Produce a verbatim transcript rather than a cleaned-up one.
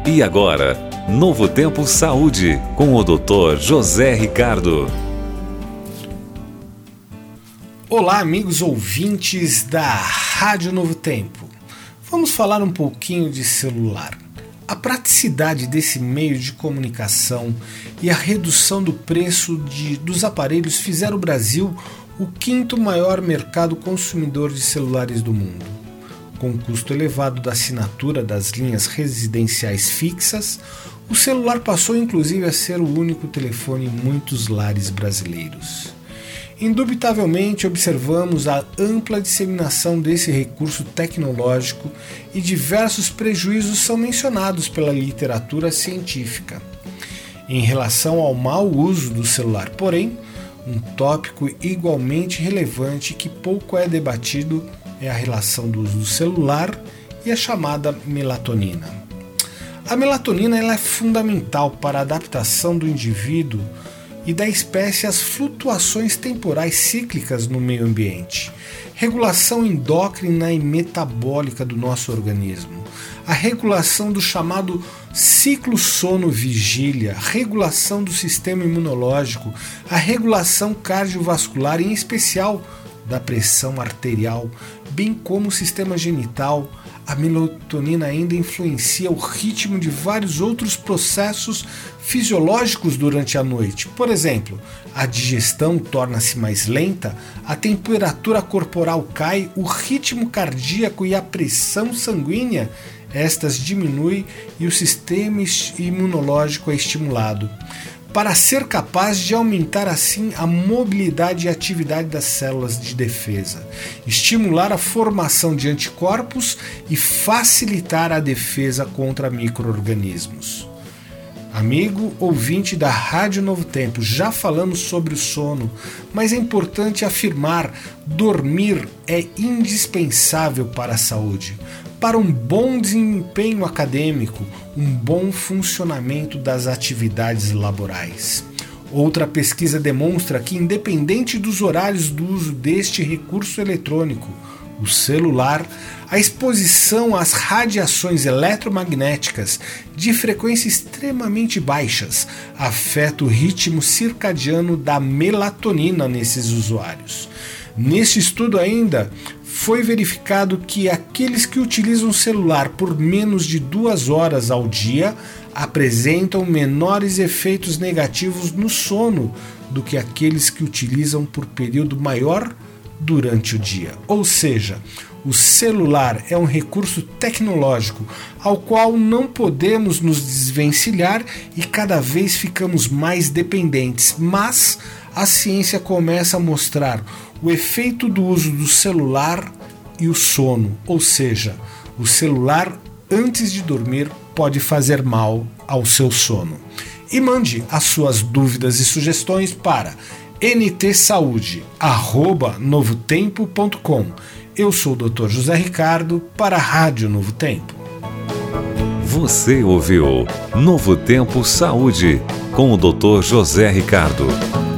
E agora, Novo Tempo Saúde, com o doutor José Ricardo. Olá, amigos ouvintes da Rádio Novo Tempo. Vamos falar um pouquinho de celular. A praticidade desse meio de comunicação e a redução do preço de, dos aparelhos fizeram o Brasil o quinto maior mercado consumidor de celulares do mundo. Com o custo elevado da assinatura das linhas residenciais fixas, o celular passou inclusive a ser o único telefone em muitos lares brasileiros. Indubitavelmente observamos a ampla disseminação desse recurso tecnológico e diversos prejuízos são mencionados pela literatura científica. Em relação ao mau uso do celular, porém, um tópico igualmente relevante que pouco é debatido é a relação do uso do celular e a chamada melatonina. A melatonina ela é fundamental para a adaptação do indivíduo e da espécie às flutuações temporais cíclicas no meio ambiente, regulação endócrina e metabólica do nosso organismo, a regulação do chamado ciclo sono-vigília, regulação do sistema imunológico, a regulação cardiovascular, em especial da pressão arterial, bem como o sistema genital. A melatonina ainda influencia o ritmo de vários outros processos fisiológicos durante a noite. Por exemplo, a digestão torna-se mais lenta, a temperatura corporal cai, o ritmo cardíaco e a pressão sanguínea, estas diminuem e o sistema imunológico é estimulado, para ser capaz de aumentar assim a mobilidade e atividade das células de defesa, estimular a formação de anticorpos e facilitar a defesa contra micro-organismos. Amigo ouvinte da Rádio Novo Tempo, já falamos sobre o sono, mas é importante afirmar: dormir é indispensável para a saúde, para um bom desempenho acadêmico, um bom funcionamento das atividades laborais. Outra pesquisa demonstra que, independente dos horários do uso deste recurso eletrônico, o celular, a exposição às radiações eletromagnéticas de frequência extremamente baixas afeta o ritmo circadiano da melatonina nesses usuários. Neste estudo ainda, foi verificado que aqueles que utilizam o celular por menos de duas horas ao dia apresentam menores efeitos negativos no sono do que aqueles que utilizam por período maior durante o dia. Ou seja, o celular é um recurso tecnológico ao qual não podemos nos desvencilhar e cada vez ficamos mais dependentes, mas a ciência começa a mostrar o efeito do uso do celular e o sono, ou seja, o celular antes de dormir pode fazer mal ao seu sono. E mande as suas dúvidas e sugestões para n t saúde arroba novo tempo ponto com. Eu sou o doutor José Ricardo para a Rádio Novo Tempo. Você ouviu Novo Tempo Saúde com o doutor José Ricardo.